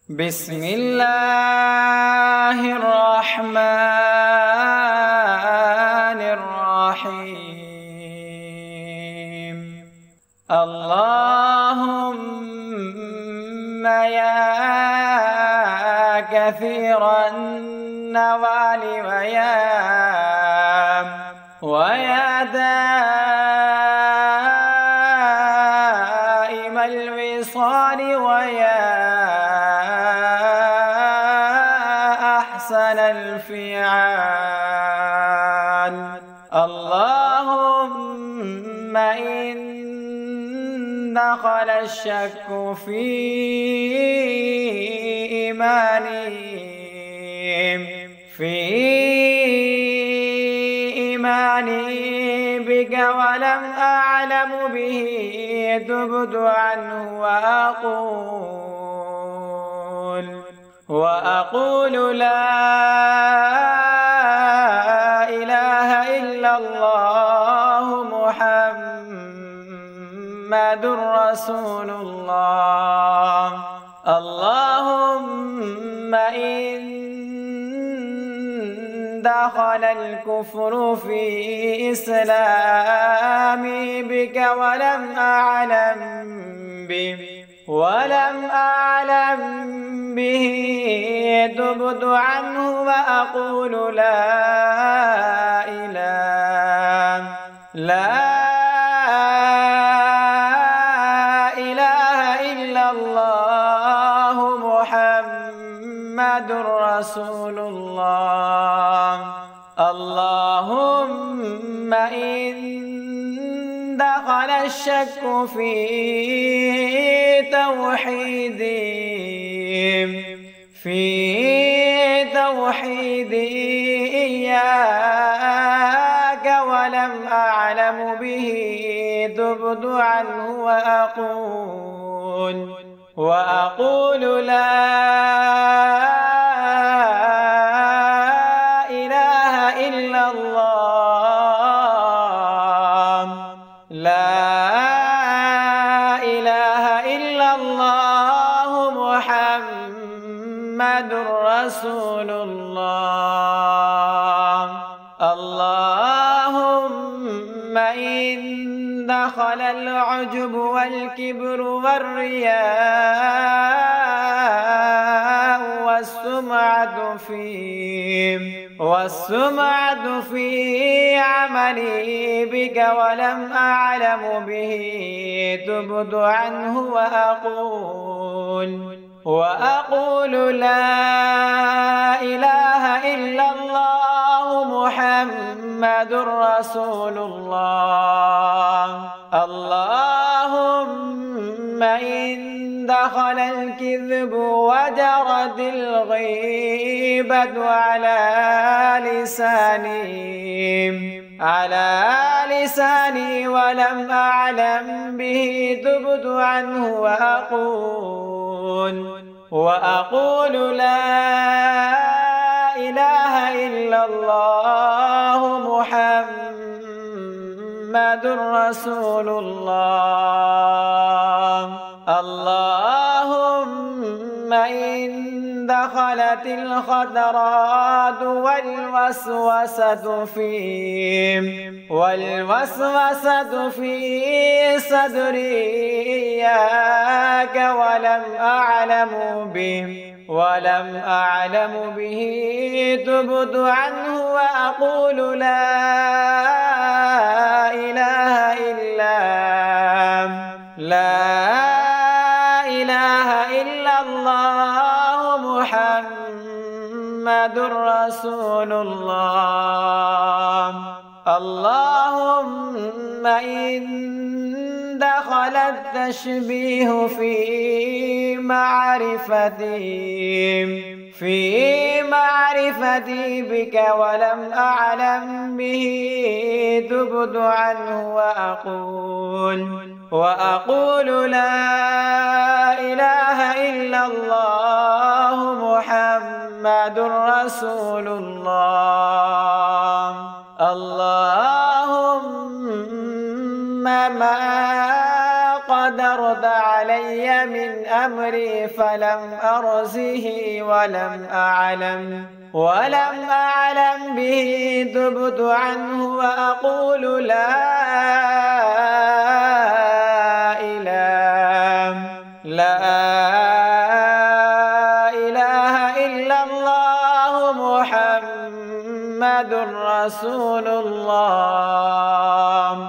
بسم الله الرحمن الرحيم. اللهم يا كثير النوال ويا دائم الوصال ويا أحسن الفعال. اللهم إن دخل الشك في إيماني بك ولم أعلم به تبت عنه وأقول لا إله إلا الله محمد رسول الله. اللهم إن دخل الكفر في إسلامي بك ولم أعلم به تبت عنه وأقول لا إله إلا الله محمد رسول الله. اللهم إن دخل الشك في توحيدي إياك ولم أعلم به تبت عنه وأقول لا إله إلا الله محمد رسول الله. اللهم إن دخل العجب والكبر والرياء والسمعة في عملي بك ولم أعلم به تبت عنه وأقول لا إله إلا الله محمد رسول الله. اللهم إن دخل الكذب وجرت الغيبة على لساني ولم أعلم به تبت عنه وأقول لا إله إلا الله محمد رسول الله. اللهم إن دخلت الخطرات والوسوسة في صدري إياك ولم أعلم به تبت عنه وأقول لا إله إلا الله محمد رسول الله. اللهم إن دخل التشبيه في معرفتي بك ولم أعلم به تبت عنه وأقول لا إله إلا الله محمد رسول الله. اللهم ما قدرت علي علي من أمري فلم أرزه ولم أعلم به تبت عنه وأقول لا إله إلا الله محمد رسول الله.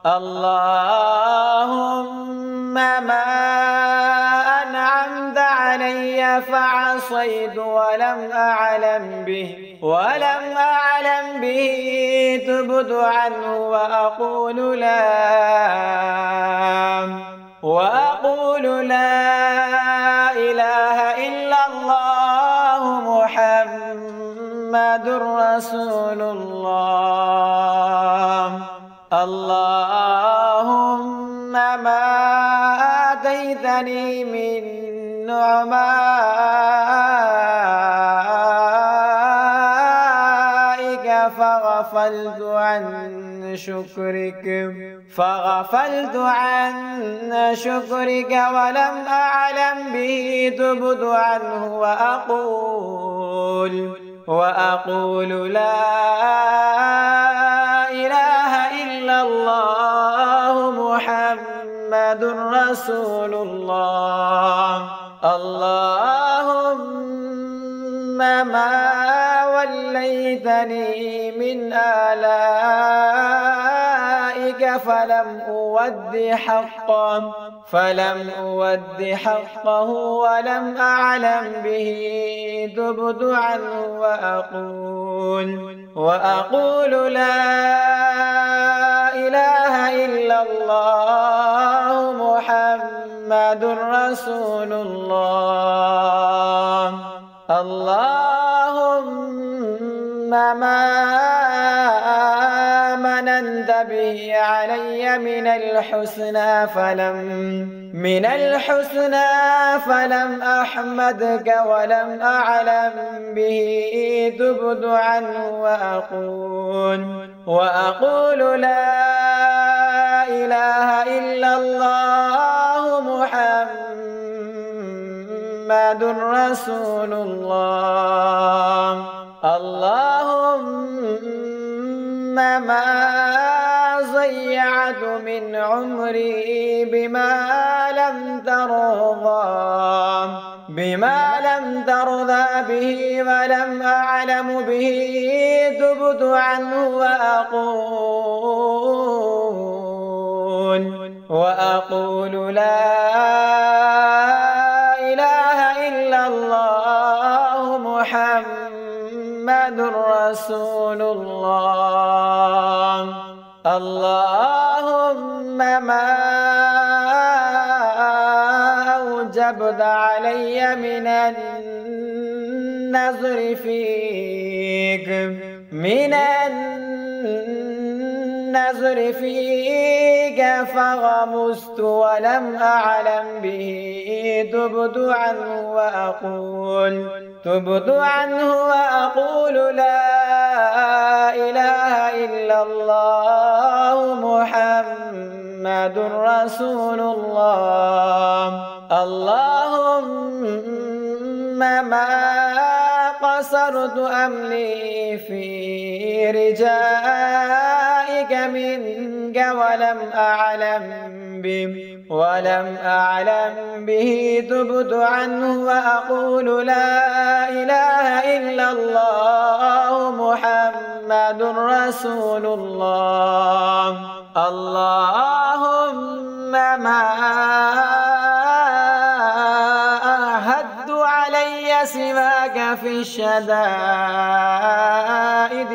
اللهم ما أنعمت علي فعصيت ولم أعلم به تبت عنه وأقول لا إله إلا الله محمد رسول الله. اللهم ما آتيتني من نعمائك فغفلت عن شكرك ولم أعلم به تبت عنه وأقول لا إله إلا الله محمد رسول الله. اللهم ما وليتني من آلائك فلم أود حقه ولم أعلم به تبت عنه وأقول لا إله إلا الله محمد رسول الله. اللهم ما مننت به علي من الحسنى فلم أحمدك ولم أعلم به تبت عنه وأقول لا إله إلا الله محمد رسول الله. اللهم ما ضيعت من عمري بما لم ترضى به ولم أعلم به تبت عنه وأقول لا إله إلا الله محمد رسول الله. اللهم ما أوجبت علي من النذر فيك فغمست ولم أعلم به تبت عنه وأقول لا إله إلا الله محمد رسول الله. اللهم ما قصرت أملي في رجائك منك ولم أعلم به تبت عنه وأقول لا إله إلا الله محمد رسول الله. اللهم ما أهد علي سواك في الشدائد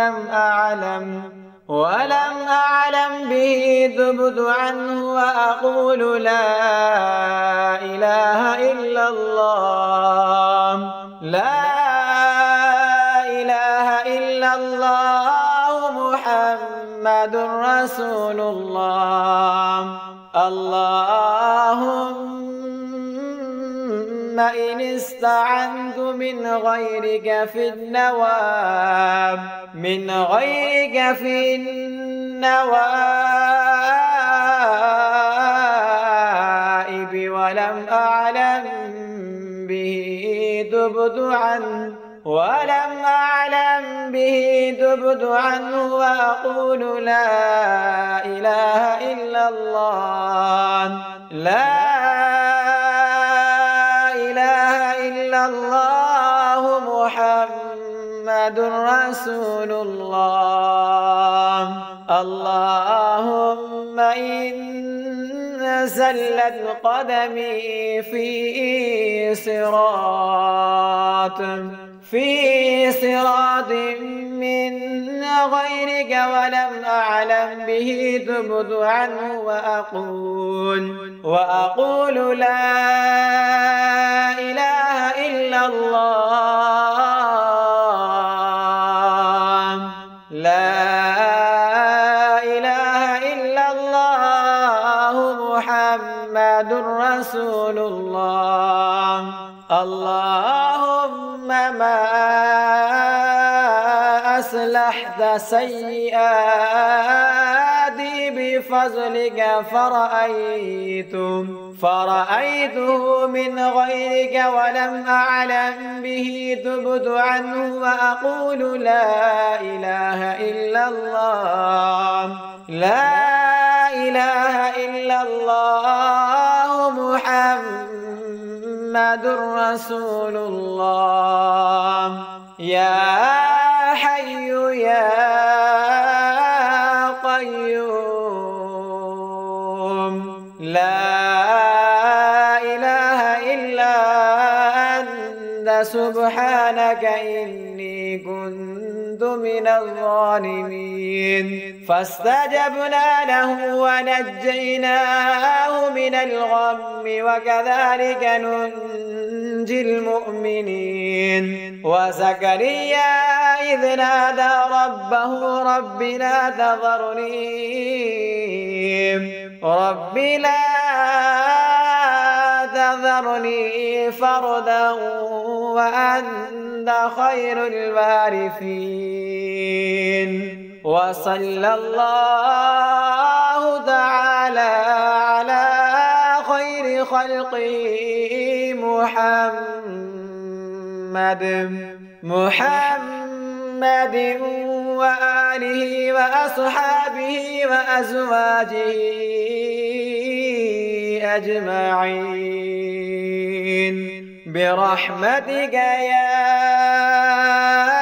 ولم أعلم به تبت عنه وأقول لا إله إلا الله. لا إله إلا الله محمد رسول الله. اللهم إن استعنت من غيرك في النوائب ولم أعلم به تبت عنه وأقول لا إله إلا الله لا إله إلا الله محمد رسول الله. اللهم إن زلت قدمي في صراط من غيرك ولم أعلم به تبت عنه وأقول لا إله إلا الله لا إله إلا الله محمد رسول الله. اللهم ما أصلحت سيئاتي بفضلك فرأيته من غيرك ولم أعلم به تبت عنه وأقول لا إله إلا الله لا إله إلا الله محمد رسول الله. يا حي يا قيوم لا إله إلا أنت سبحانك إني كنت من الظالمين. فاستجبنا له ونجيناه من الغم وكذلك ننجي المؤمنين. وزكريا إذ نادى ربه رب لا تذرني فردا وأنت خير الوارثين. وصلى الله تعالى على خير خلقه محمد وآله وأصحابه وأزواجه أجمعين برحمتك يا